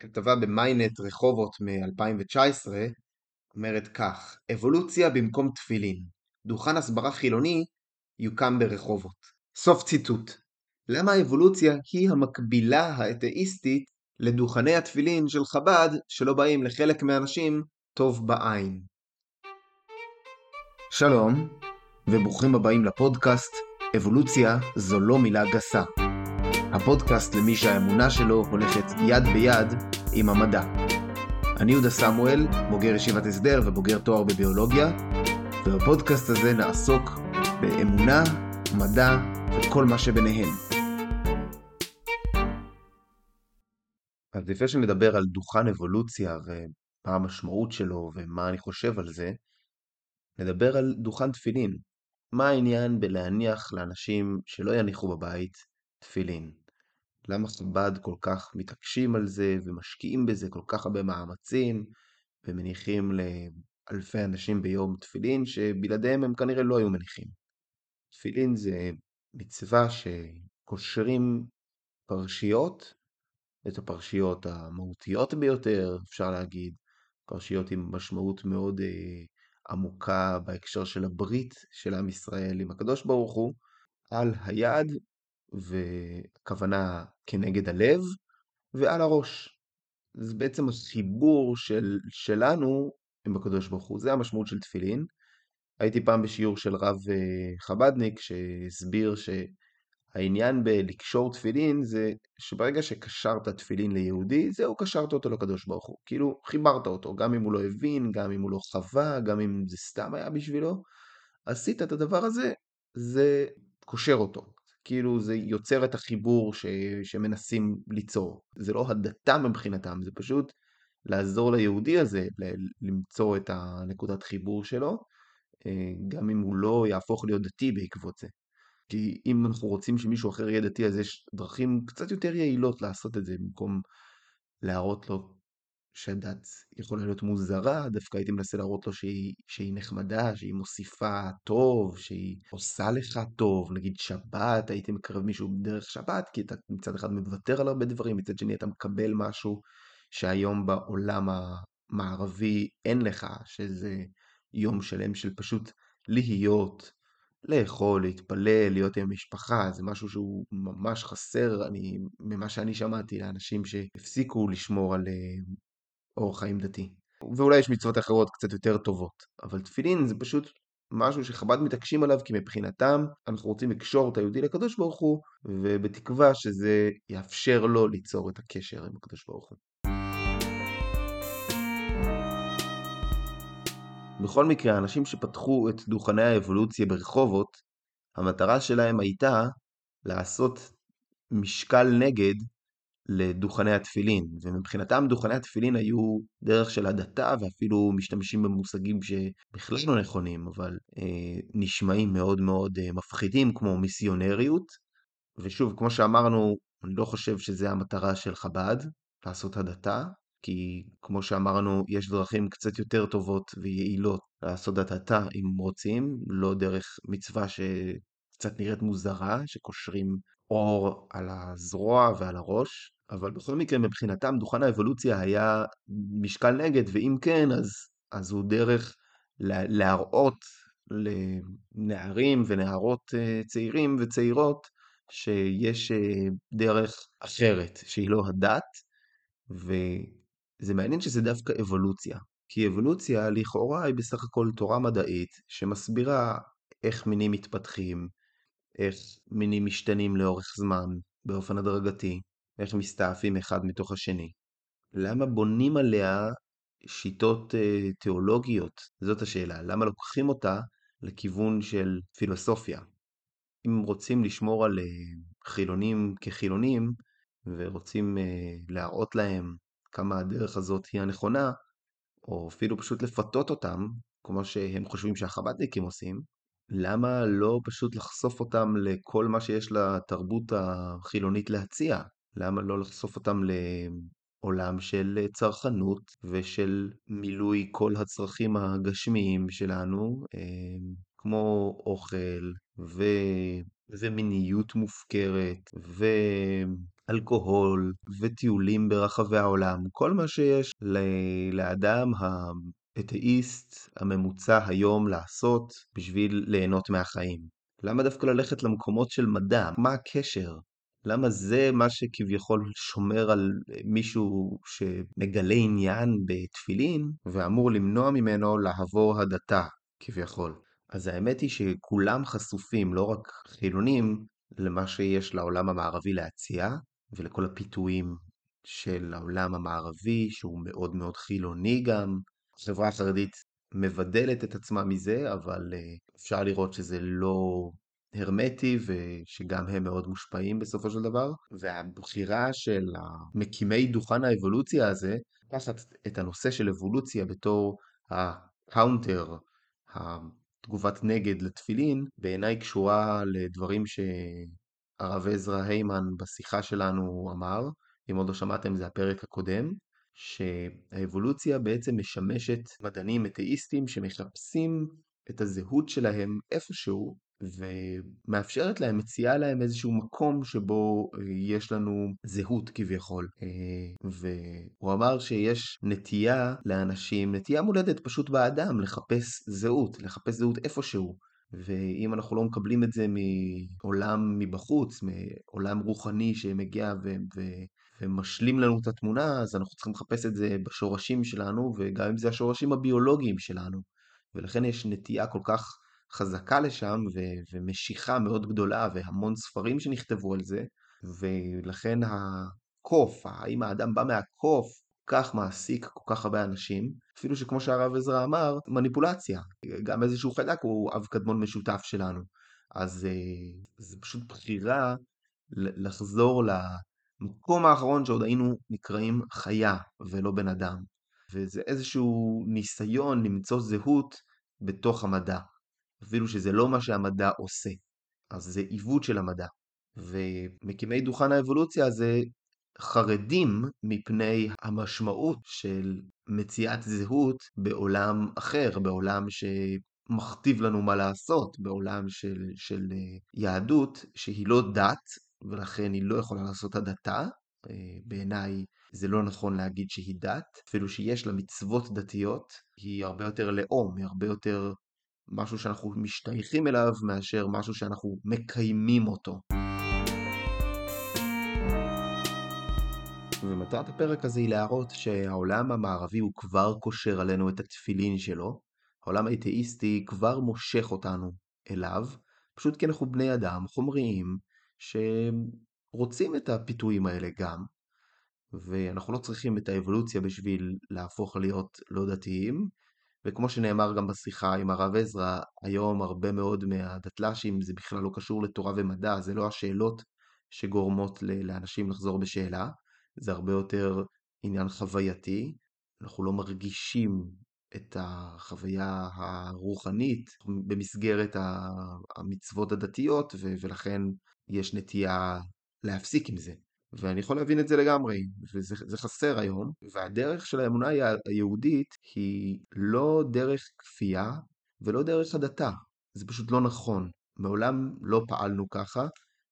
כתבה במיינט רחובות מ-2019 אומרת כך: אבולוציה במקום תפילין, דוכן הסברה חילוני יוקם ברחובות. סוף ציטוט. למה האבולוציה היא המקבילה האתאיסטית לדוכני התפילין של חב"ד שלא באים לחלק מהאנשים טוב בעין? שלום וברוכים הבאים לפודקאסט אבולוציה זו לא מילה גסה. הפודקאסט למי שהאמונה שלו הולכת יד ביד עם המדע. אני יהודה סמואל, בוגר ישיבת הסדר ובוגר תואר בביולוגיה, ובפודקאסט הזה נעסוק באמונה, מדע וכל מה שביניהם. אז לפני שנדבר על דוכן אבולוציה ומה המשמעות שלו ומה אני חושב על זה, נדבר על דוכן תפילין. מה העניין בלהניח לאנשים שלא יניחו בבית תפילין? למה חב"ד כל כך מתעקשים על זה ומשקיעים בזה כל כך הרבה מאמצים ומניחים לאלפי אנשים ביום תפילין שבלעדיהם הם כנראה לא היו מניחים? תפילין זה מצווה שקושרים פרשיות, את הפרשיות המהותיות ביותר, אפשר להגיד, פרשיות עם משמעות מאוד עמוקה בהקשר של הברית של עם ישראל עם הקדוש ברוך הוא, על היד, וכוונה כנגד הלב, ועל הראש. זה בעצם החיבור שלנו עם הקדוש ברוך הוא. זה המשמעות של תפילין. הייתי פעם בשיעור של רב חבדניק שהסביר שהעניין בלקשור תפילין זה שברגע שקשרת תפילין ליהודי, זהו, קשרת אותו לקדוש ברוך הוא. כאילו חיברת אותו, גם אם הוא לא הבין, גם אם הוא לא חווה, גם אם זה סתם היה בשבילו. עשית את הדבר הזה, זה קושר אותו. כאילו זה יוצר את החיבור שמנסים ליצור. זה לא הדתה מבחינתם, זה פשוט לעזור ליהודי הזה למצוא את הנקודת חיבור שלו, גם אם הוא לא יהפוך להיות דתי בעקבות זה. כי אם אנחנו רוצים שמישהו אחר יהיה דתי, אז יש דרכים קצת יותר יעילות לעשות את זה, במקום להראות לו שהדת יכולה להיות מוזרה, דווקא הייתי מנסה להראות לו שהיא נחמדה, שהיא מוסיפה טוב, שהיא עושה לך טוב. נגיד שבת, הייתי מקרב מישהו דרך שבת, כי אתה מצד אחד מוותר על הרבה דברים, מצד שני אתה מקבל משהו שהיום בעולם המערבי אין לך, שזה יום שלם של פשוט להיות, לאכול, להתפלל, להיות עם המשפחה. זה משהו שהוא ממש חסר, ממה שאני שמעתי לאנשים שהפסיקו לשמור על אורח חיים דתי. ואולי יש מצוות אחרות קצת יותר טובות, אבל תפילין זה פשוט משהו שחב"ד מתעקשים עליו, כי מבחינתם אנחנו רוצים לקשור את היהודי לקדוש ברוך הוא, ובתקווה שזה יאפשר לו ליצור את הקשר עם הקדוש ברוך הוא. בכל מקרה, האנשים שפתחו את דוכני האבולוציה ברחובות, המטרה שלהם הייתה לעשות משקל נגד לדוכני התפילין, ומבחינתם דוכני התפילין היו דרך של הדתה, ואפילו משתמשים במושגים שבכלל לא נכונים, אבל נשמעים מאוד מאוד מפחידים, כמו מיסיונריות. ושוב, כמו שאמרנו, אני לא חושב שזה המטרה של חב"ד, לעשות הדתה, כי כמו שאמרנו, יש דרכים קצת יותר טובות ויעילות לעשות הדתה אם רוצים, לא דרך מצווה שקצת נראית מוזרה, שקושרים אור על הזרוע ועל הראש. אבל בכל מקרה, מבחינתם דוכן האבולוציה היה משקל נגד, ואם כן, אז הוא דרך להראות לנערים ונערות צעירים וצעירות שיש דרך אחרת, שהיא לא הדת. וזה מעניין שזה דווקא אבולוציה, כי אבולוציה לכאורה היא בסך הכל תורה מדעית שמסבירה איך מינים מתפתחים, איך מינים משתנים לאורך זמן באופן הדרגתי, איך מסתעפים אחד מתוך השני. למה בונים עליה שיטות תיאולוגיות? זאת השאלה. למה לוקחים אותה לכיוון של פילוסופיה? אם רוצים לשמור על חילונים כחילונים, ורוצים להראות להם כמה הדרך הזאת היא הנכונה, או אפילו פשוט לפתות אותם, כמו שהם חושבים שהחב"דניקים עושים, למה לא פשוט לחשוף אותם לכל מה שיש לתרבות החילונית להציע? למה לא לחשוף אותם לעולם של צרכנות ושל מילוי כל הצרכים הגשמיים שלנו, כמו אוכל ומיניות מופקרת אלכוהול וטיולים ברחבי העולם, כל מה שיש לאדם האתאיסט הממוצע היום לעשות בשביל ליהנות מהחיים. למה דווקא ללכת למקומות של מדע? מה הקשר? למה זה מה שכביכול שומר על מישהו שמגלה עניין בתפילין ואמור למנוע ממנו לעבור הדתה כביכול? אז האמת היא שכולם חשופים, לא רק חילונים, למה שיש לעולם המערבי להציע ולכל הפיתויים של העולם המערבי שהוא מאוד מאוד חילוני גם. החברה החרדית מבדלת את עצמה מזה, אבל אפשר לראות שזה לא הרמטי ושגם הם מאוד מושפעים בסופו של דבר. והבחירה של מקימי דוכן האבולוציה הזה, לקחת את הנושא של אבולוציה בתור הקאונטר, התגובת נגד לתפילין, בעיניי קשורה לדברים שהרב עזרא היימן בשיחה שלנו אמר, אם עוד לא שמעתם זה הפרק הקודם, שהאבולוציה בעצם משמשת מדענים אתאיסטים שמחפשים את הזהות שלהם איפשהו, ומאפשרת להם, מציעה להם איזשהו מקום שבו יש לנו זהות כביכול. והוא אמר שיש נטייה לאנשים, נטייה מולדת פשוט באדם, לחפש זהות איפשהו. ואם אנחנו לא מקבלים את זה מעולם מבחוץ, מעולם רוחני שמגיע ומשלים לנו את התמונה, אז אנחנו צריכים לחפש את זה בשורשים שלנו, וגם אם זה השורשים הביולוגיים שלנו. ולכן יש נטייה כל כך חזקה לשם, ומשיכה מאוד גדולה, והמון ספרים שנכתבו על זה, ולכן הקוף, האם האדם בא מהקוף, כך מעסיק כל כך הרבה אנשים, אפילו שכמו שהרב עזרא אמר, מניפולציה, גם איזשהו חלק הוא אב קדמון משותף שלנו. אז זה פשוט בחירה לחזור למקום האחרון שעוד היינו נקראים חיה ולא בן אדם. וזה איזשהו ניסיון למצוא זהות בתוך המדע, אפילו שזה לא מה שהמדע עושה, אז זה עיוות של המדע. ומקימי דוכן האבולוציה זה חרדים מפני המשמעות של מציאת זהות בעולם אחר, בעולם שמכתיב לנו מה לעשות, בעולם של יהדות שהיא לא דת, ולכן היא לא יכולה לעשות הדתה. בעיניי זה לא נכון להגיד שהיא דת, אפילו שיש לה מצוות דתיות, היא הרבה יותר לאום, היא הרבה יותר משהו שאנחנו משתייכים אליו מאשר משהו שאנחנו מקיימים אותו. ומטרת הפרק הזה היא להראות שהעולם המערבי הוא כבר קושר עלינו את התפילין שלו, העולם האתאיסטי כבר מושך אותנו אליו, פשוט כי אנחנו בני אדם חומריים שרוצים את הפיתויים האלה גם, ואנחנו לא צריכים את האבולוציה בשביל להפוך להיות לא דתיים, וכמו שנאמר גם בשיחה עם הרב עזרא, היום הרבה מאוד מהדתל"שים זה בכלל לא קשור לתורה ומדע, זה לא השאלות שגורמות לאנשים לחזור בשאלה, זה הרבה יותר עניין חווייתי, אנחנו לא מרגישים את החוויה הרוחנית במסגרת המצוות הדתיות, ולכן יש נטייה להפסיק עם זה. ואני יכול להבין את זה לגמרי, וזה חסר היום, והדרך של האמונה היהודית היא לא דרך כפייה ולא דרך הדתה, זה פשוט לא נכון, מעולם לא פעלנו ככה,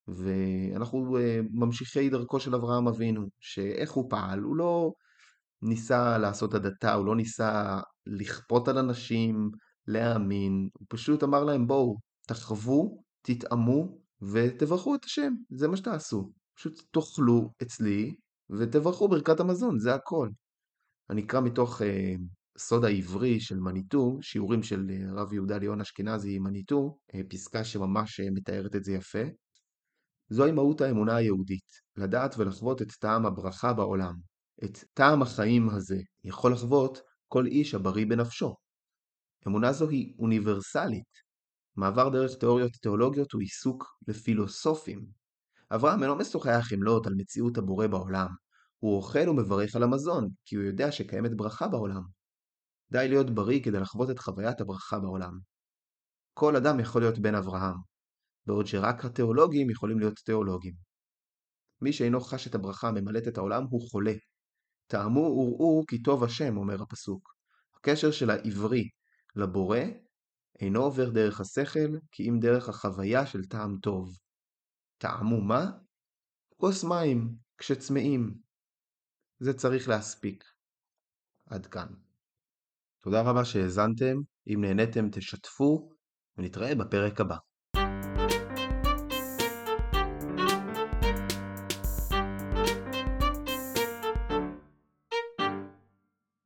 ואנחנו ממשיכי דרכו של אברהם אבינו, שאיך הוא פעל, הוא לא ניסה לעשות הדתה, הוא לא ניסה לכפות על אנשים, להאמין, הוא פשוט אמר להם בואו, תחוו, תתאמו ותברכו את השם, זה מה שתעשו. פשוט תאכלו אצלי ותברכו ברכת המזון, זה הכל. אני אקרא מתוך סוד העברי של מניטו, שיעורים של רב יהודה ליאון אשכנזי מניטו, פסקה שממש מתארת את זה יפה. זוהי מהות האמונה היהודית, לדעת ולחוות את טעם הברכה בעולם. את טעם החיים הזה יכול לחוות כל איש הבריא בנפשו. אמונה זו היא אוניברסלית. מעבר דרך תיאוריות תיאולוגיות הוא עיסוק לפילוסופים. אברהם אינו משוחח עם לוט על מציאות הבורא בעולם. הוא אוכל ומברך על המזון, כי הוא יודע שקיימת ברכה בעולם. די להיות בריא כדי לחוות את חוויית הברכה בעולם. כל אדם יכול להיות בן אברהם, בעוד שרק התיאולוגים יכולים להיות תיאולוגים. מי שאינו חש את הברכה הממלאת את העולם הוא חולה. טעמו וראו כי טוב השם, אומר הפסוק. הקשר של העברי לבורא אינו עובר דרך השכל, כי אם דרך החוויה של טעם טוב. טעמו מה? כוס מים. כשצמאים. זה צריך להספיק. עד כאן. תודה רבה שהאזנתם, אם נהניתם תשתפו, ונתראה בפרק הבא.